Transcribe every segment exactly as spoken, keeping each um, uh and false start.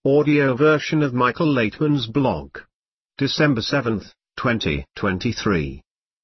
Audio version of Michael Laitman's blog. December seventh, twenty twenty-three.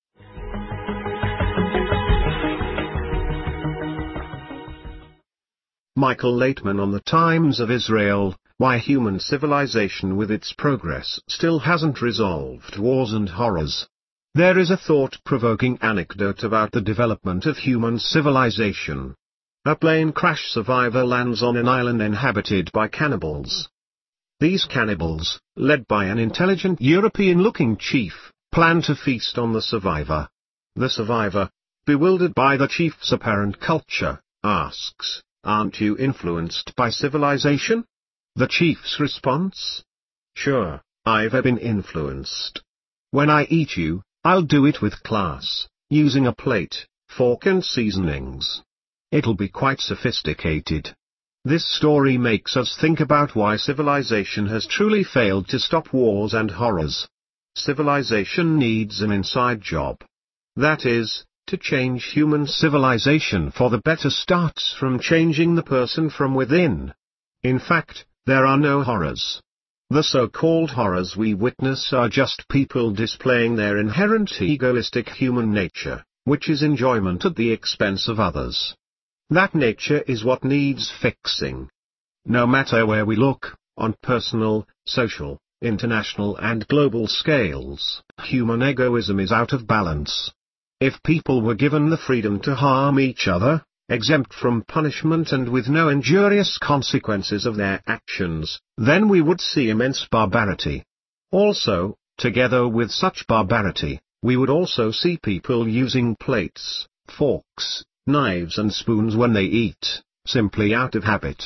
Michael Laitman on the Times of Israel, Why Human Civilization with Its Progress Still Hasn't Resolved Wars and Horrors. There is a thought-provoking anecdote about the development of human civilization. A plane crash survivor lands on an island inhabited by cannibals. These cannibals, led by an intelligent European-looking chief, plan to feast on the survivor. The survivor, bewildered by the chief's apparent culture, asks, "Aren't you influenced by civilization?" The chief's response? "Sure, I've been influenced. When I eat you, I'll do it with class, using a plate, fork and seasonings. It'll be quite sophisticated." This story makes us think about why civilization has truly failed to stop wars and horrors. Civilization needs an inside job. That is, to change human civilization for the better starts from changing the person from within. In fact, there are no horrors. The so-called horrors we witness are just people displaying their inherent egoistic human nature, which is enjoyment at the expense of others. That nature is what needs fixing. No matter where we look, on personal, social, international and global scales, human egoism is out of balance. If people were given the freedom to harm each other, exempt from punishment and with no injurious consequences of their actions, then we would see immense barbarity. Also, together with such barbarity, we would also see people using plates, forks, knives and spoons when they eat, simply out of habit.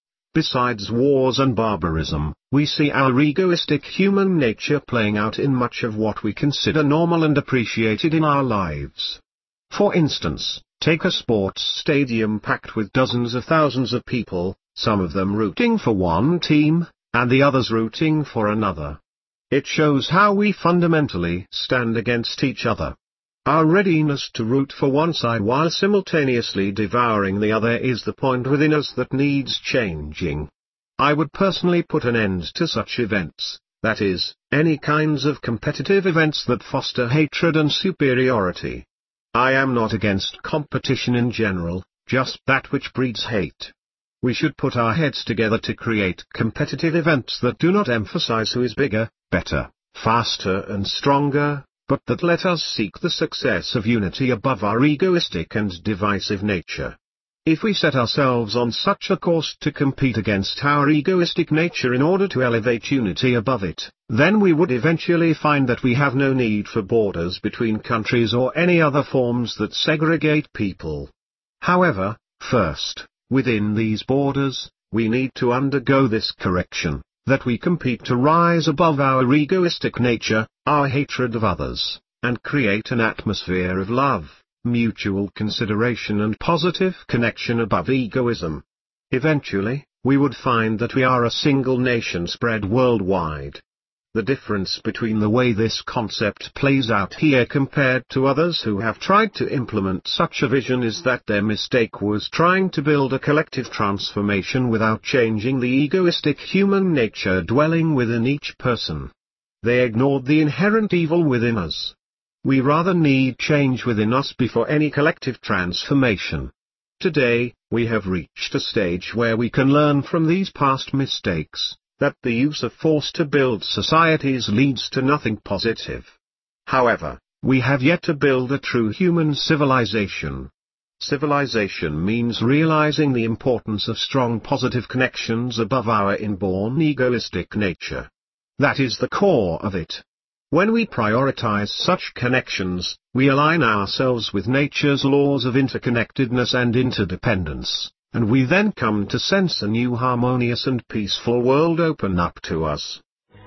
Besides wars and barbarism, we see our egoistic human nature playing out in much of what we consider normal and appreciated in our lives. For instance, take a sports stadium packed with dozens of thousands of people, some of them rooting for one team, and the others rooting for another. It shows how we fundamentally stand against each other. Our readiness to root for one side while simultaneously devouring the other is the point within us that needs changing. I would personally put an end to such events, that is, any kinds of competitive events that foster hatred and superiority. I am not against competition in general, just that which breeds hate. We should put our heads together to create competitive events that do not emphasize who is bigger, better, faster and stronger, but that let us seek the success of unity above our egoistic and divisive nature. If we set ourselves on such a course to compete against our egoistic nature in order to elevate unity above it, then we would eventually find that we have no need for borders between countries or any other forms that segregate people. However, first, within these borders, we need to undergo this correction, that we compete to rise above our egoistic nature, our hatred of others, and create an atmosphere of love, mutual consideration and positive connection above egoism. Eventually, we would find that we are a single nation spread worldwide. The difference between the way this concept plays out here compared to others who have tried to implement such a vision is that their mistake was trying to build a collective transformation without changing the egoistic human nature dwelling within each person. They ignored the inherent evil within us. We rather need change within us before any collective transformation. Today, we have reached a stage where we can learn from these past mistakes, that the use of force to build societies leads to nothing positive. However, we have yet to build a true human civilization. Civilization means realizing the importance of strong positive connections above our inborn egoistic nature. That is the core of it. When we prioritize such connections, we align ourselves with nature's laws of interconnectedness and interdependence, and we then come to sense a new harmonious and peaceful world open up to us.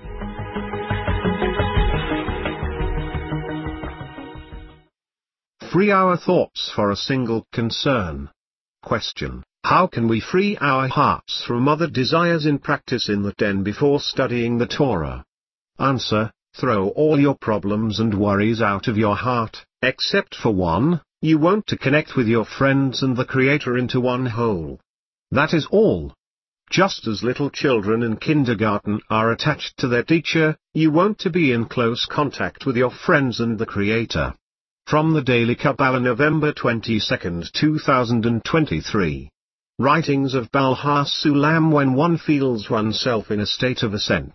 Free our thoughts for a single concern. Question: how can we free our hearts from other desires in practice in the den before studying the Torah? Answer: throw all your problems and worries out of your heart, except for one. You want to connect with your friends and the Creator into one whole. That is all. Just as little children in kindergarten are attached to their teacher, you want to be in close contact with your friends and the Creator. From the Daily Kabbalah, November twenty-second, two thousand twenty-three. Writings of Baal HaSulam, when one feels oneself in a state of ascent.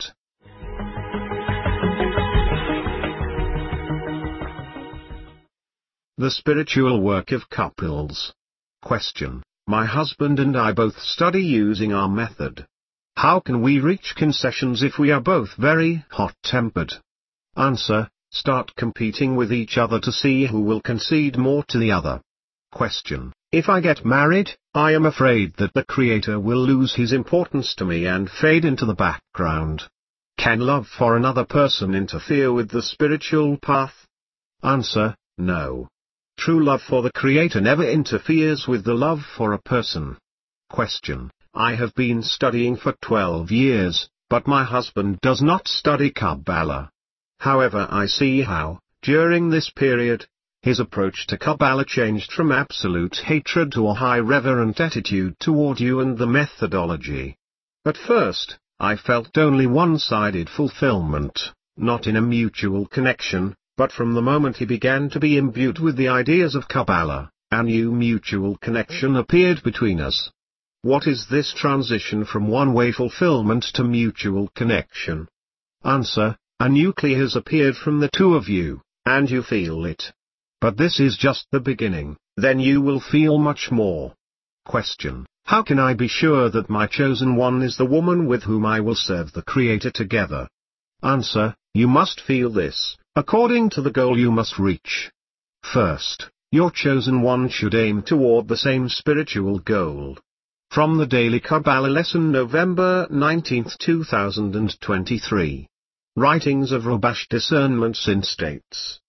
The spiritual work of couples. Question. My husband and I both study using our method. How can we reach concessions if we are both very hot-tempered? Answer. Start competing with each other to see who will concede more to the other. Question. If I get married, I am afraid that the Creator will lose his importance to me and fade into the background. Can love for another person interfere with the spiritual path? Answer. No. True love for the Creator never interferes with the love for a person. Question. I have been studying for twelve years, but my husband does not study Kabbalah. However, I see how, during this period, his approach to Kabbalah changed from absolute hatred to a high reverent attitude toward you and the methodology. At first, I felt only one-sided fulfillment, not in a mutual connection, but from the moment he began to be imbued with the ideas of Kabbalah, a new mutual connection appeared between us. What is this transition from one-way fulfillment to mutual connection? Answer. A nucleus has appeared from the two of you, and you feel it. But this is just the beginning, then you will feel much more. Question. How can I be sure that my chosen one is the woman with whom I will serve the Creator together? Answer. You must feel this, according to the goal you must reach. First, your chosen one should aim toward the same spiritual goal. From the Daily Kabbalah Lesson, November nineteenth, two thousand twenty-three. Writings of Rabash Discernment Sin States.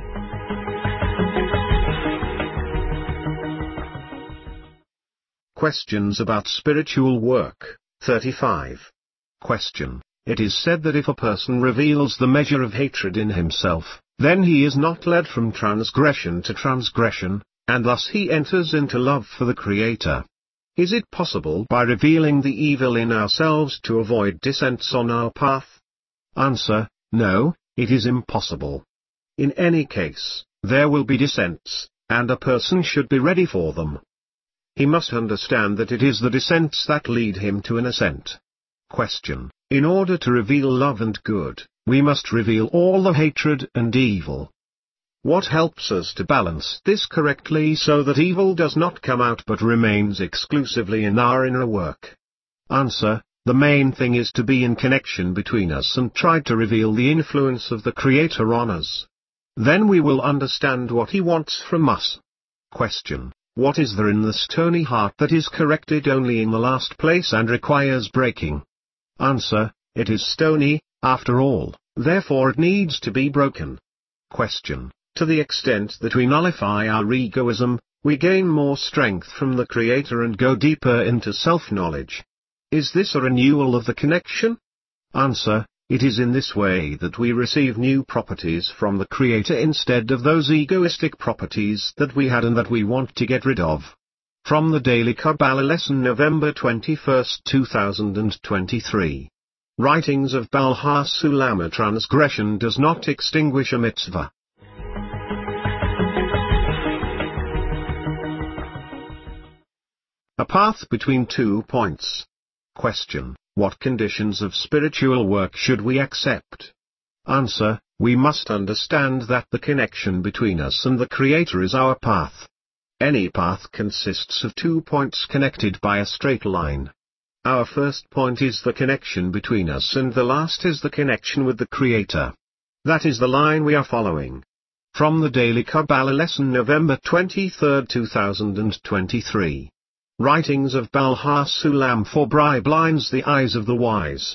Questions about spiritual work. thirty-five. Question. It is said that if a person reveals the measure of hatred in himself, then he is not led from transgression to transgression, and thus he enters into love for the Creator. Is it possible by revealing the evil in ourselves to avoid descents on our path? Answer. No, it is impossible. In any case, there will be descents, and a person should be ready for them. He must understand that it is the descents that lead him to an ascent. Question. In order to reveal love and good, we must reveal all the hatred and evil. What helps us to balance this correctly so that evil does not come out but remains exclusively in our inner work? Answer. The main thing is to be in connection between us and try to reveal the influence of the Creator on us. Then we will understand what He wants from us. Question. What is there in the stony heart that is corrected only in the last place and requires breaking? Answer. It is stony, after all, therefore it needs to be broken. Question. To the extent that we nullify our egoism, we gain more strength from the Creator and go deeper into self-knowledge. Is this a renewal of the connection? Answer. It is in this way that we receive new properties from the Creator instead of those egoistic properties that we had and that we want to get rid of. From the Daily Kabbalah Lesson, November twenty-first, two thousand twenty-three. Writings of Baal HaSulam. A transgression does not extinguish a mitzvah. A path between two points. Question. What conditions of spiritual work should we accept? Answer. We must understand that the connection between us and the Creator is our path. Any path consists of two points connected by a straight line. Our first point is the connection between us and the last is the connection with the Creator. That is the line we are following. From the Daily Kabbalah Lesson, November twenty-third, two thousand twenty-three. Writings of Baal HaSulam. For bribe blinds the eyes of the wise.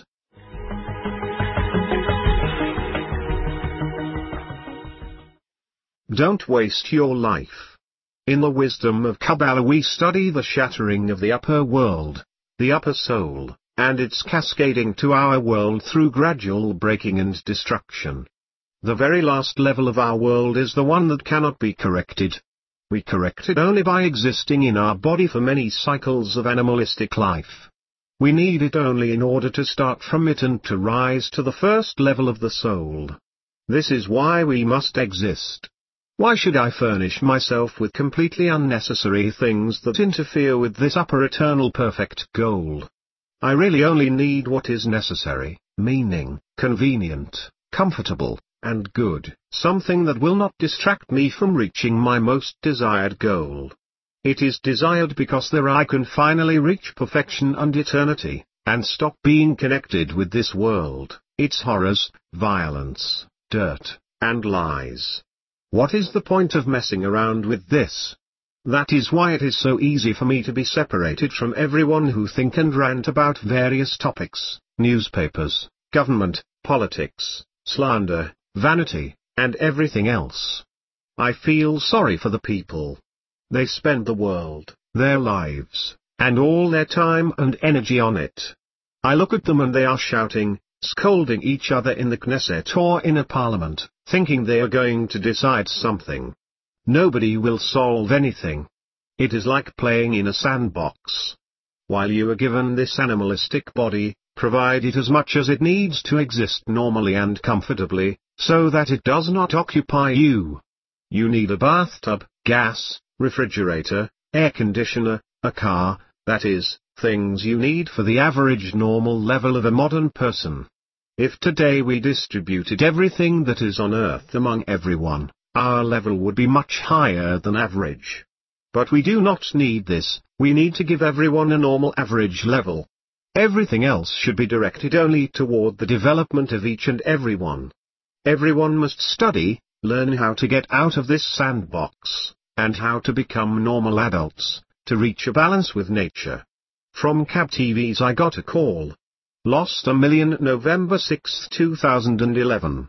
Don't waste your life. In the wisdom of Kabbalah we study the shattering of the upper world, the upper soul, and its cascading to our world through gradual breaking and destruction. The very last level of our world is the one that cannot be corrected. We correct it only by existing in our body for many cycles of animalistic life. We need it only in order to start from it and to rise to the first level of the soul. This is why we must exist. Why should I furnish myself with completely unnecessary things that interfere with this upper eternal perfect goal? I really only need what is necessary, meaning, convenient, comfortable, and good, something that will not distract me from reaching my most desired goal. It is desired because there I can finally reach perfection and eternity, and stop being connected with this world, its horrors, violence, dirt, and lies. What is the point of messing around with this? That is why it is so easy for me to be separated from everyone who think and rant about various topics, newspapers, government, politics, slander, vanity, and everything else. I feel sorry for the people. They spend the world, their lives, and all their time and energy on it. I look at them and they are shouting, scolding each other in the Knesset or in a parliament, thinking they are going to decide something. Nobody will solve anything. It is like playing in a sandbox. While you are given this animalistic body, provide it as much as it needs to exist normally and comfortably, so that it does not occupy you. You need a bathtub, gas, refrigerator, air conditioner, a car, that is, things you need for the average normal level of a modern person. If today we distributed everything that is on earth among everyone, our level would be much higher than average. But we do not need this, we need to give everyone a normal average level. Everything else should be directed only toward the development of each and everyone. Everyone must study, learn how to get out of this sandbox, and how to become normal adults, to reach a balance with nature. From Cab T V's I Got a Call. Lost a Million, November sixth two thousand eleven.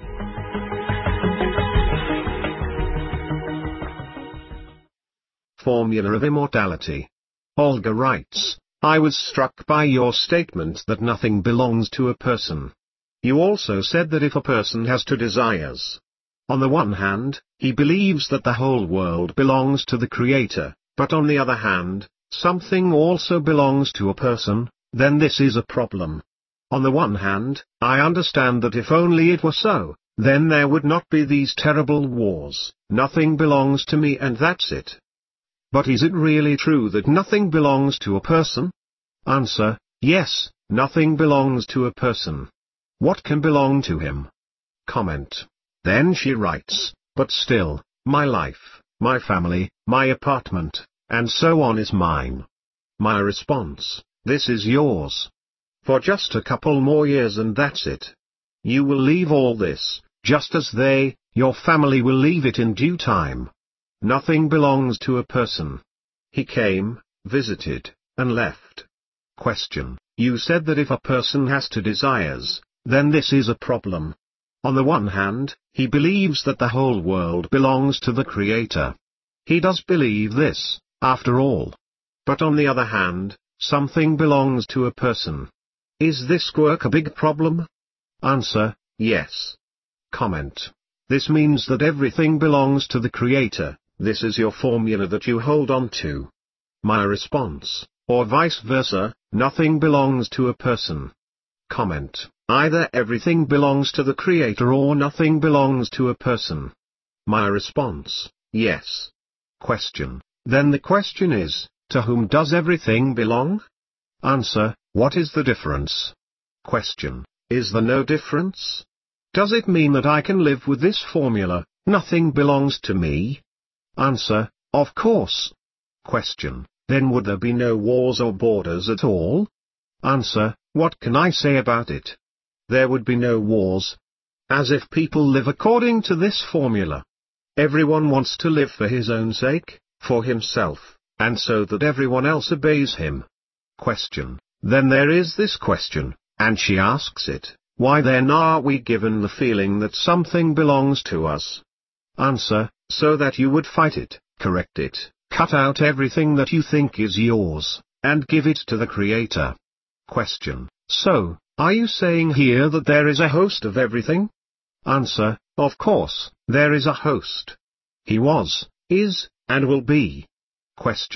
Formula of Immortality. Olga writes, I was struck by your statement that nothing belongs to a person. You also said that if a person has two desires. On the one hand, he believes that the whole world belongs to the Creator, but on the other hand, something also belongs to a person, then this is a problem. On the one hand, I understand that if only it were so, then there would not be these terrible wars, nothing belongs to me and that's it. But is it really true that nothing belongs to a person? Answer, yes, nothing belongs to a person. What can belong to him? Comment. Then she writes, but still, my life, my family, my apartment, and so on is mine. My response, this is yours. For just a couple more years and that's it. You will leave all this, just as they, your family will leave it in due time. Nothing belongs to a person. He came, visited, and left. Question. You said that if a person has two desires, then this is a problem. On the one hand, he believes that the whole world belongs to the Creator. He does believe this, after all. But on the other hand, something belongs to a person. Is this quirk a big problem? Answer, yes. Comment. This means that everything belongs to the Creator. This is your formula that you hold on to. My response, or vice versa, nothing belongs to a person. Comment. Either everything belongs to the Creator or nothing belongs to a person. My response, yes. Question. Then the question is, to whom does everything belong? Answer, what is the difference? Question. Is there no difference? Does it mean that I can live with this formula, nothing belongs to me? Answer, of course. Question. Then would there be no wars or borders at all? Answer, what can I say about it? There would be no wars. As if people live according to this formula. Everyone wants to live for his own sake, for himself, and so that everyone else obeys him. Question. Then there is this question, and she asks it, why then are we given the feeling that something belongs to us? Answer, so that you would fight it, correct it, cut out everything that you think is yours, and give it to the Creator. Question. So, are you saying here that there is a host of everything? Answer, of course, there is a host. He was, is, and will be. Question.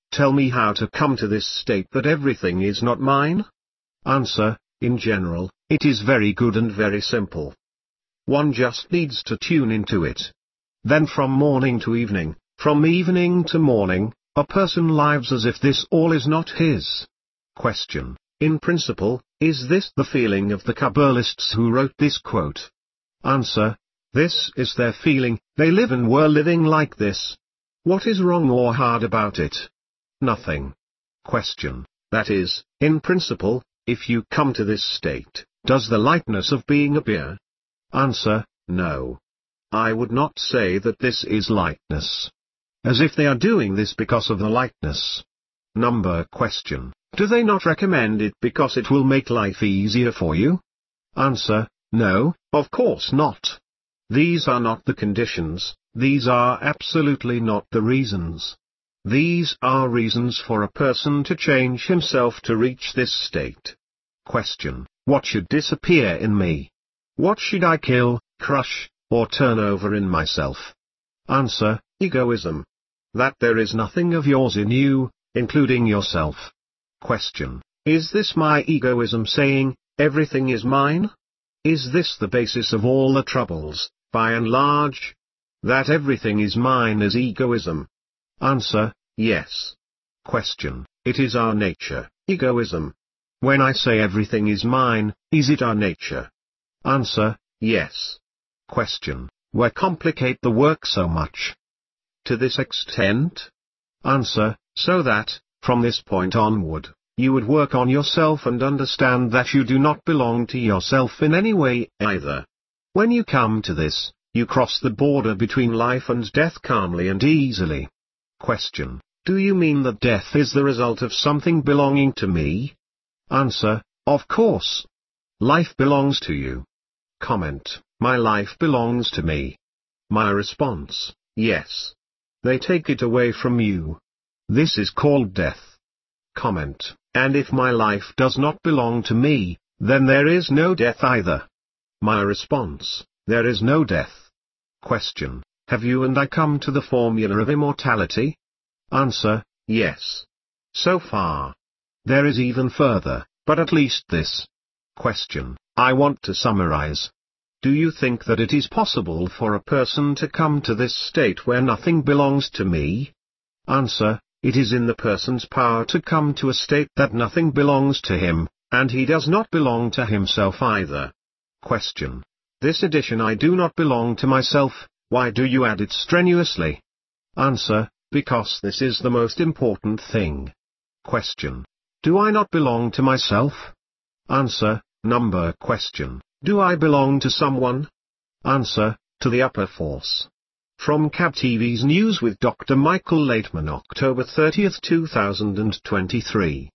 Tell me how to come to this state that everything is not mine? Answer, in general, it is very good and very simple. One just needs to tune into it. Then from morning to evening, from evening to morning, a person lives as if this all is not his. Question: in principle, is this the feeling of the Kabbalists who wrote this quote? Answer: this is their feeling, they live and were living like this. What is wrong or hard about it? Nothing. Question: that is, in principle, if you come to this state, does the lightness of being appear? Answer: no. I would not say that this is lightness. As if they are doing this because of the lightness. Number question: do they not recommend it because it will make life easier for you? Answer: no, of course not. These are not the conditions, these are absolutely not the reasons. These are reasons for a person to change himself to reach this state. Question: what should disappear in me? What should I kill, crush, or turn over in myself? Answer: egoism. That there is nothing of yours in you, including yourself. Question: is this my egoism saying, everything is mine? Is this the basis of all the troubles, by and large? That everything is mine is egoism. Answer: yes. Question: it is our nature, egoism. When I say everything is mine, is it our nature? Answer: yes. Question: why complicate the work so much? To this extent? Answer: so that, from this point onward, you would work on yourself and understand that you do not belong to yourself in any way, either. When you come to this, you cross the border between life and death calmly and easily. Question: do you mean that death is the result of something belonging to me? Answer: of course. Life belongs to you. Comment: my life belongs to me. My response: yes. They take it away from you. This is called death. Comment: and if my life does not belong to me, then there is no death either. My response: there is no death. Question: have you and I come to the formula of immortality? Answer: yes. So far. There is even further, but at least this. Question: I want to summarize. Do you think that it is possible for a person to come to this state where nothing belongs to me? Answer: it is in the person's power to come to a state that nothing belongs to him, and he does not belong to himself either. Question: this addition I do not belong to myself, why do you add it strenuously? Answer: because this is the most important thing. Question: do I not belong to myself? Answer: number question: do I belong to someone? Answer: to the upper force. From K A B T V's News with Doctor Michael Laitman, October thirtieth two thousand twenty-three.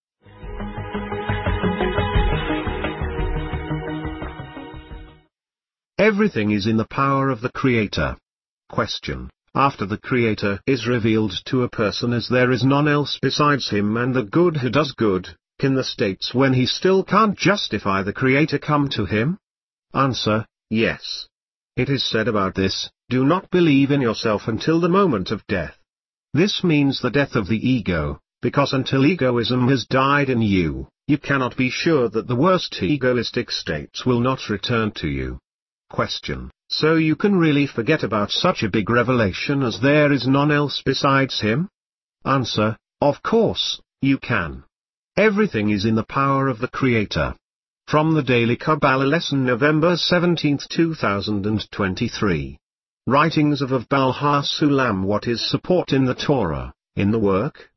Everything is in the power of the Creator. Question: after the Creator is revealed to a person as there is none else besides him and the good who does good, can the states when he still can't justify the Creator come to him? Answer: yes. It is said about this, do not believe in yourself until the moment of death. This means the death of the ego, because until egoism has died in you, you cannot be sure that the worst egoistic states will not return to you. Question: so you can really forget about such a big revelation as there is none else besides him? Answer: of course, you can. Everything is in the power of the Creator. From the Daily Kabbalah Lesson, November seventeenth two thousand twenty-three. Writings of Abul Hasulam. What is support in the Torah, in the work?